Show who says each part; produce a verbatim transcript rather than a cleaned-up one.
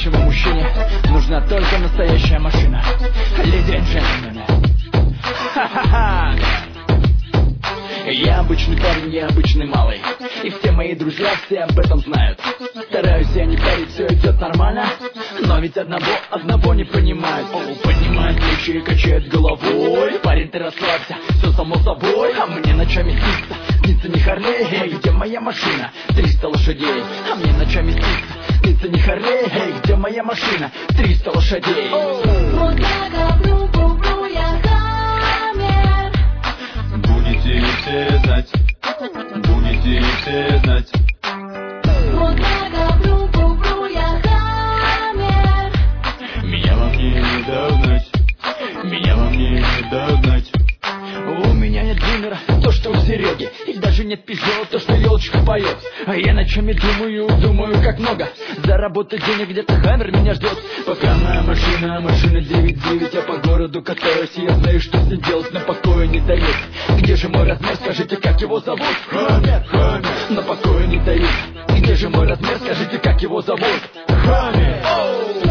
Speaker 1: настоящему мужчине нужна только настоящая машина. Леди и джентльмены. Ха-ха-ха. Я обычный парень, я обычный малый, и все мои друзья все об этом знают. Стараюсь я не парить, все идет нормально, но ведь одного, одного не понимают. О, поднимает плечи и качает головой. Парень, ты расслабься, все само собой. А мне ночами снится, снится не Харлей. Эй, где моя машина? триста лошадей. А мне ночами снится, снится не Харлей. Эй, где моя машина? триста лошадей.
Speaker 2: Вот я люблю, люблю я Хаммер.
Speaker 3: Будете все знать, будете все знать.
Speaker 2: Вот я люблю, люблю я Хаммер.
Speaker 3: Меня вам не догнать, меня вам не догнать.
Speaker 1: У меня нет Бумера, то, что у Сереги, и даже нет Пежо, то, что елочка поет. А я ночами думаю, думаю, как много заработать денег, где-то Хаммер меня ждет. Пока моя машина, машина девять девять, я по городу катаюсь, и я знаю, что с ней делать, но покоя не дает. Где же мой размер, скажите, как его зовут? Хаммер, Хаммер, но покоя не дает. Где же мой размер, скажите, как его зовут? Хаммер.